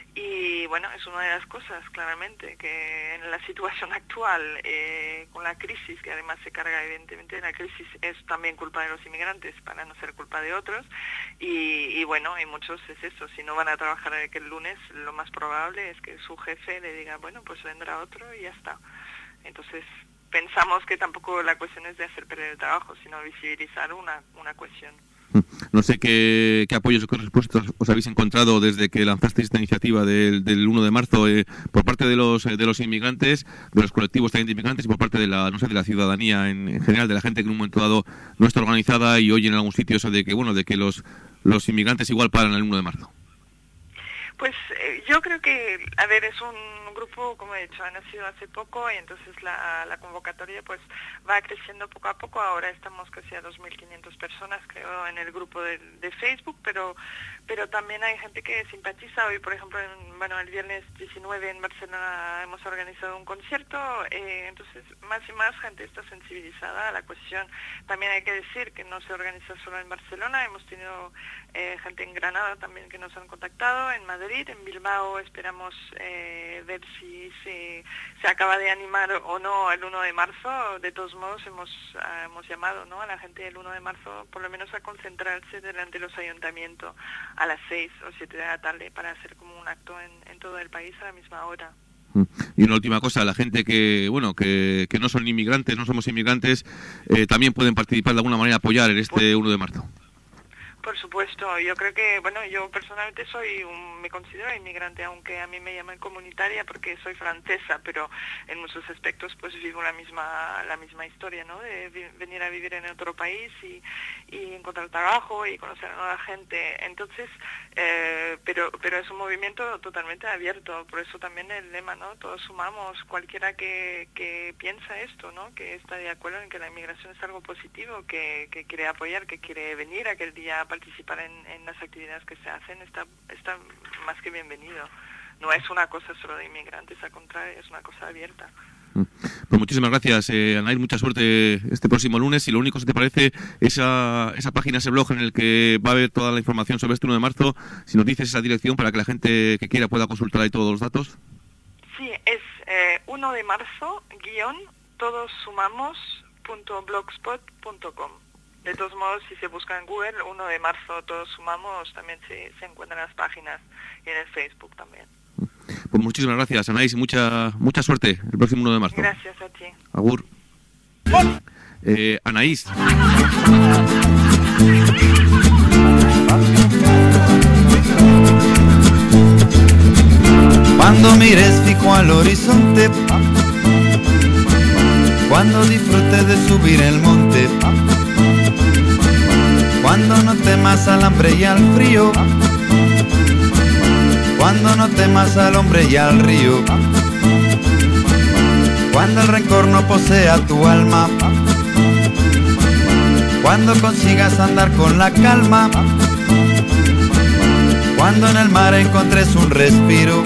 y bueno, es una de las cosas, claramente, que en la situación actual, eh, con la crisis, que además se carga evidentemente, la crisis es también culpa de los inmigrantes, para no ser culpa de otros, y, y bueno, y muchos es eso, si no van a trabajar el lunes, lo más probable es que su jefe le diga, bueno, pues vendrá otro y ya está. Entonces, pensamos que tampoco la cuestión es de hacer perder el trabajo, sino visibilizar una, una cuestión. No sé qué, qué apoyos o qué respuestas os habéis encontrado desde que lanzasteis esta iniciativa del, del uno de marzo eh, por parte de los de los inmigrantes, de los colectivos también de inmigrantes y por parte de la no sé de la ciudadanía en, en general, de la gente que en un momento dado no está organizada y oye en algún sitio eso de que bueno de que los los inmigrantes igual paran el uno de marzo. Pues eh, yo creo que, a ver, es un grupo, como he dicho, ha nacido hace poco y entonces la, la convocatoria pues va creciendo poco a poco. Ahora estamos casi a dos mil quinientas personas, creo, en el grupo de, de Facebook, pero pero también hay gente que simpatiza. Hoy, por ejemplo, en, bueno, el viernes diecinueve en Barcelona hemos organizado un concierto, eh, entonces más y más gente está sensibilizada a la cuestión. También hay que decir que no se organiza solo en Barcelona, hemos tenido eh, gente en Granada también que nos han contactado, en Madrid, en Bilbao esperamos eh, ver si se, se acaba de animar o no el uno de marzo. De todos modos hemos, uh, hemos llamado, ¿no?, a la gente el uno de marzo por lo menos a concentrarse delante de los ayuntamientos a las seis o siete de la tarde para hacer como un acto en, en todo el país a la misma hora. Y una última cosa, la gente que bueno que, que no son inmigrantes, no somos inmigrantes, eh, también pueden participar de alguna manera, apoyar en este uno de marzo. Por supuesto, yo creo que, bueno, yo personalmente soy un, me considero inmigrante, aunque a mí me llaman comunitaria porque soy francesa, pero en muchos aspectos pues vivo la misma la misma historia, ¿no?, de vi, venir a vivir en otro país y, y encontrar trabajo y conocer a nueva gente. Entonces, eh, pero pero es un movimiento totalmente abierto, por eso también el lema, ¿no?, todos sumamos, cualquiera que, que piensa esto, ¿no?, que está de acuerdo en que la inmigración es algo positivo, que, que quiere apoyar, que quiere venir aquel día a participar en, en las actividades que se hacen, está, está más que bienvenido. No es una cosa solo de inmigrantes, al contrario, es una cosa abierta. Pues muchísimas gracias, eh, Anaís, mucha suerte este próximo lunes. Y lo único, si te parece, esa, esa página, ese blog en el que va a haber toda la información sobre este uno de marzo, si nos dices esa dirección para que la gente que quiera pueda consultar ahí todos los datos. Sí, es eh, uno de marzo, guión, todos sumamos punto blogspot punto com. De todos modos, si se busca en Google, uno de marzo, todos sumamos, también se, se encuentran las páginas y en el Facebook también. Pues muchísimas gracias, Anaís, y mucha, mucha suerte el próximo uno de marzo. Gracias a ti. Agur. Eh, Anaís. Cuando mires fijo al horizonte, cuando disfrutes de subir el monte, cuando no temas al hambre y al frío, cuando no temas al hombre y al río, cuando el rencor no posea tu alma, cuando consigas andar con la calma, cuando en el mar encontres un respiro,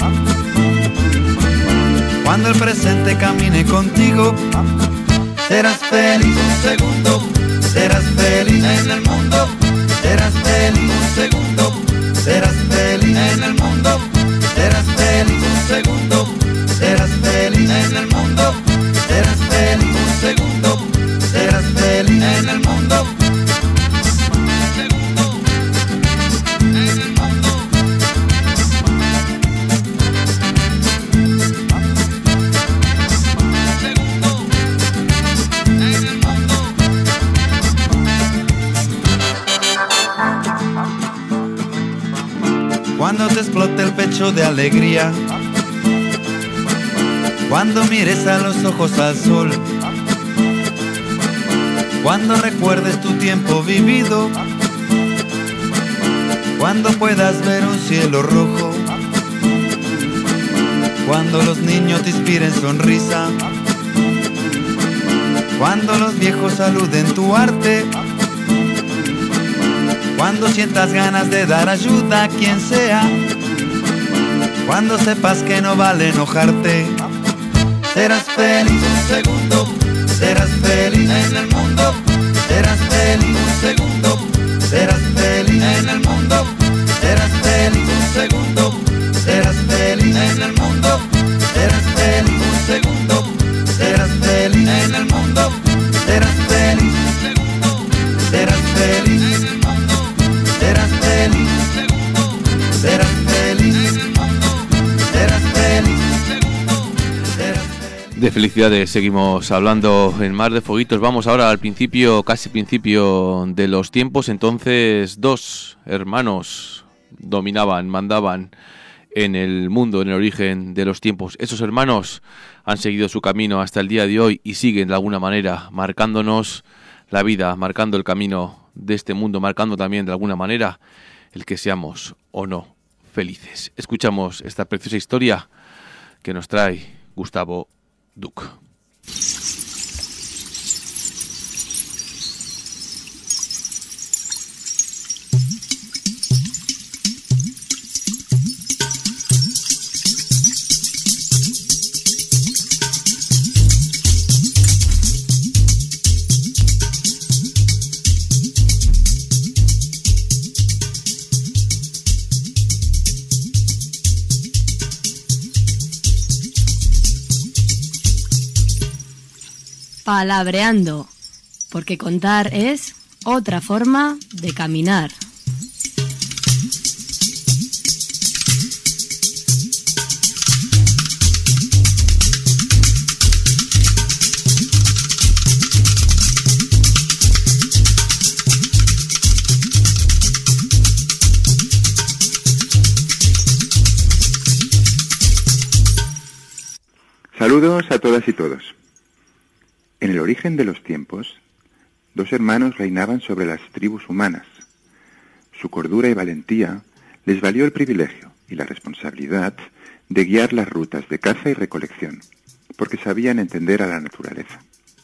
cuando el presente camine contigo, serás feliz un segundo, serás feliz en el mundo, serás feliz un segundo, serás feliz en el mundo, serás feliz un segundo, serás feliz en el mundo, serás feliz un segundo, serás feliz en el mundo. Cuando te explote el pecho de alegría, cuando mires a los ojos al sol, cuando recuerdes tu tiempo vivido, cuando puedas ver un cielo rojo, cuando los niños te inspiren sonrisa, cuando los viejos saluden tu arte, cuando sientas ganas de dar ayuda a quien sea, cuando sepas que no vale enojarte, serás feliz un segundo, serás feliz en el mundo, serás feliz un segundo, serás feliz en el mundo, serás feliz un segundo, serás feliz en el mundo, serás feliz un segundo, serás feliz en el mundo, serás feliz un segundo, serás feliz en el mundo, serás feliz un segundo, serás feliz en el mundo, serás feliz un segundo, serás feliz. De felicidades seguimos hablando en Mar de Fueguitos. Vamos ahora al principio, casi principio de los tiempos. Entonces, dos hermanos dominaban, mandaban en el mundo, en el origen de los tiempos. Esos hermanos han seguido su camino hasta el día de hoy y siguen de alguna manera marcándonos la vida, marcando el camino de este mundo, marcando también de alguna manera el que seamos o no felices. Escuchamos esta preciosa historia que nos trae Gustavo Duc. Palabreando, porque contar es otra forma de caminar. Saludos a todas y todos. En el origen de los tiempos, dos hermanos reinaban sobre las tribus humanas. Su cordura y valentía les valió el privilegio y la responsabilidad de guiar las rutas de caza y recolección, porque sabían entender a la naturaleza.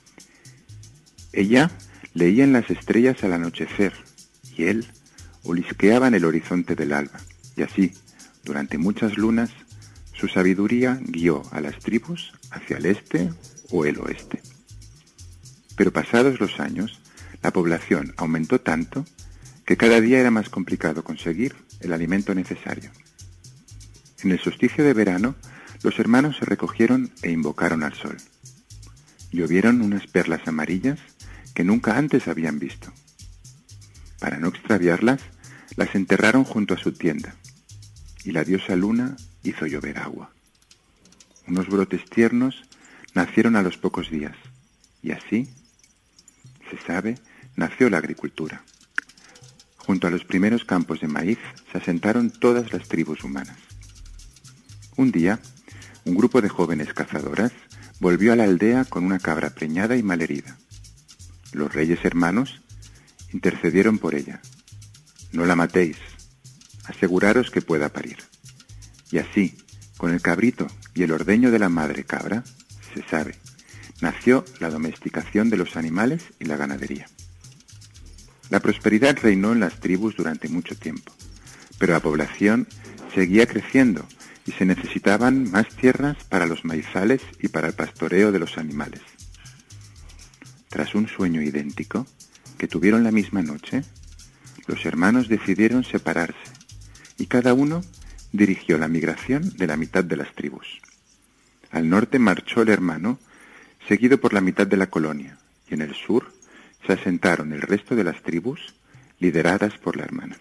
Ella leía en las estrellas al anochecer, y él olisqueaba en el horizonte del alba, y así, durante muchas lunas, su sabiduría guió a las tribus hacia el este o el oeste. Pero pasados los años, la población aumentó tanto que cada día era más complicado conseguir el alimento necesario. En el solsticio de verano, los hermanos se recogieron e invocaron al sol. Llovieron unas perlas amarillas que nunca antes habían visto. Para no extraviarlas, las enterraron junto a su tienda, y la diosa luna hizo llover agua. Unos brotes tiernos nacieron a los pocos días, y así, se sabe, nació la agricultura. Junto a los primeros campos de maíz se asentaron todas las tribus humanas. Un día, un grupo de jóvenes cazadoras volvió a la aldea con una cabra preñada y malherida. Los reyes hermanos intercedieron por ella. No la matéis, aseguraros que pueda parir. Y así, con el cabrito y el ordeño de la madre cabra, se sabe, nació la domesticación de los animales y la ganadería. La prosperidad reinó en las tribus durante mucho tiempo, pero la población seguía creciendo y se necesitaban más tierras para los maizales y para el pastoreo de los animales. Tras un sueño idéntico, que tuvieron la misma noche, los hermanos decidieron separarse y cada uno dirigió la migración de la mitad de las tribus. Al norte marchó el hermano, seguido por la mitad de la colonia, y en el sur se asentaron el resto de las tribus, lideradas por la hermana.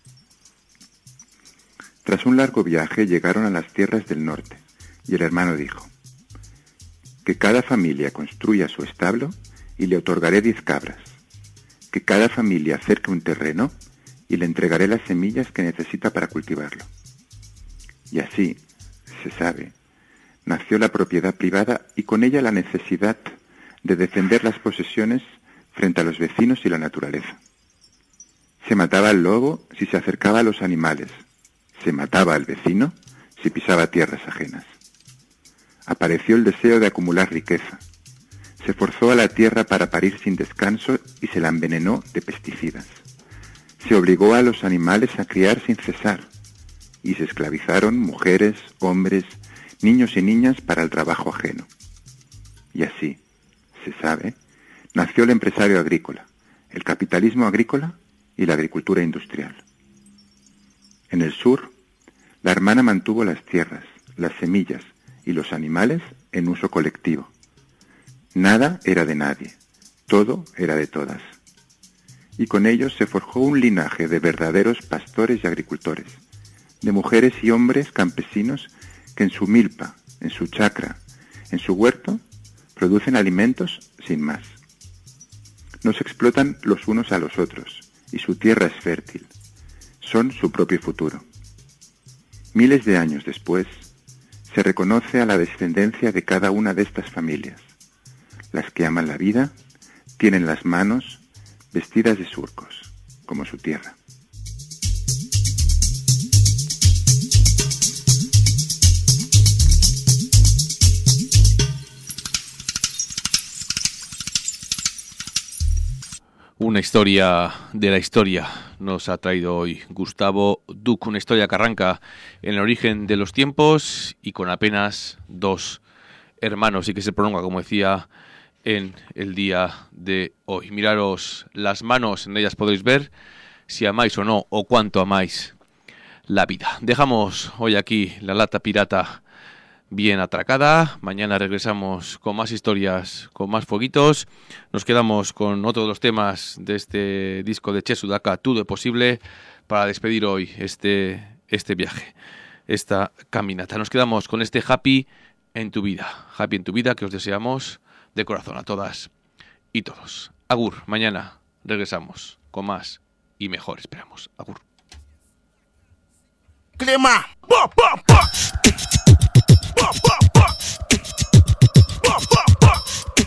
Tras un largo viaje llegaron a las tierras del norte, y el hermano dijo: que cada familia construya su establo y le otorgaré diez cabras, que cada familia acerque un terreno y le entregaré las semillas que necesita para cultivarlo. Y así, se sabe, nació la propiedad privada y con ella la necesidad de defender las posesiones frente a los vecinos y la naturaleza. Se mataba al lobo si se acercaba a los animales, se mataba al vecino si pisaba tierras ajenas. Apareció el deseo de acumular riqueza. Se forzó a la tierra para parir sin descanso y se la envenenó de pesticidas. Se obligó a los animales a criar sin cesar y se esclavizaron mujeres, hombres, niños y niñas para el trabajo ajeno. Y así, se sabe, nació el empresario agrícola, el capitalismo agrícola y la agricultura industrial. En el sur, la hermana mantuvo las tierras, las semillas y los animales en uso colectivo. Nada era de nadie, todo era de todas. Y con ellos se forjó un linaje de verdaderos pastores y agricultores, de mujeres y hombres campesinos que en su milpa, en su chacra, En su huerto producen alimentos sin más. No se explotan los unos a los otros y su tierra es fértil. Son su propio futuro. Miles de años después, se reconoce a la descendencia de cada una de estas familias. Las que aman la vida tienen las manos vestidas de surcos, como su tierra. Una historia de la historia nos ha traído hoy Gustavo Duc, una historia que arranca en el origen de los tiempos y con apenas dos hermanos y que se prolonga, como decía, en el día de hoy. Miraros las manos, en ellas podéis ver si amáis o no, o cuánto amáis la vida. Dejamos hoy aquí la lata pirata bien atracada. Mañana regresamos con más historias, con más fueguitos. Nos quedamos con otro de los temas de este disco de Che Sudaka, Todo es posible, para despedir hoy este, este viaje, esta caminata. Nos quedamos con este Happy en tu vida. Happy en tu vida que os deseamos de corazón a todas y todos. Agur, mañana regresamos con más y mejor, esperamos. Agur. Clima. Pa, pa, pa. Pa, pa, pa. Pa, pa, pa.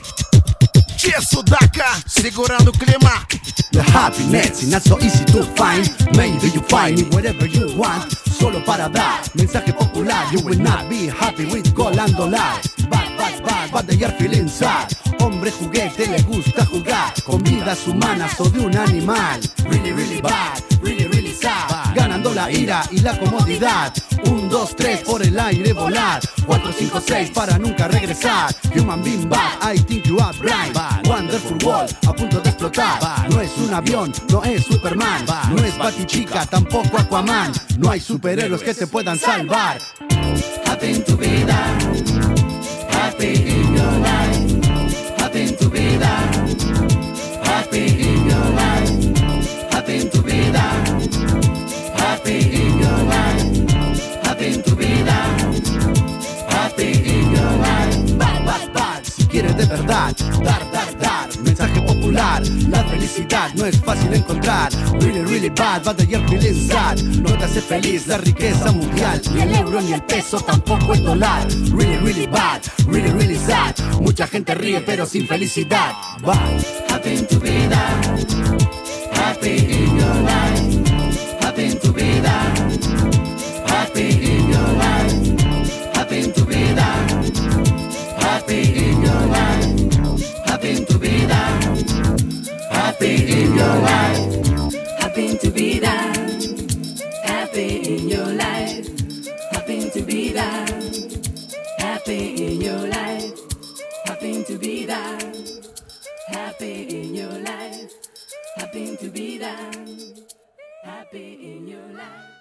Che Sudaka, segurando o clima. The happiness is not so easy to find. Maybe you find it wherever you want. Solo para dar mensaje popular. You will not be happy with gold and dollar. Bad, bad, bad, but they are feeling sad. Hombre juguete le gusta jugar con vidas humanas o de un animal. Really, really bad, really, really sad. Ganando la ira y la comodidad. Un, dos, tres, por el aire volar. Cuatro, cinco, seis, para nunca regresar. Human being bad, I think you are blind. Wonderful world, a punto de explotar. No es un avión, no es Superman. No es Batichica, tampoco Aquaman. No hay superhéroes que te puedan salvar. Happy en tu vida, happy in your life. Happy en tu vida, happy in your life. Happy en tu vida, happy in your life. Happy en tu vida, happy in your life. Bad, bad, bad, si quieres de verdad, dar, dar, dar, mensaje popular. La felicidad no es fácil encontrar. Really, really bad, but they are feeling sad. No te hace feliz la riqueza mundial, ni el euro ni el peso, tampoco el dólar. Really, really bad, really, really sad. Mucha gente ríe pero sin felicidad. Bad. Happy en tu vida, happy in your life. Happy en tu vida, happy in your life. Happy en tu vida, happy in your life. Happy en tu vida, happy in your life. Happy en tu vida, happy in your life. Happy en tu vida, happy in your life. Happy en tu vida, happy in your life. Happy en tu vida, happy in your life.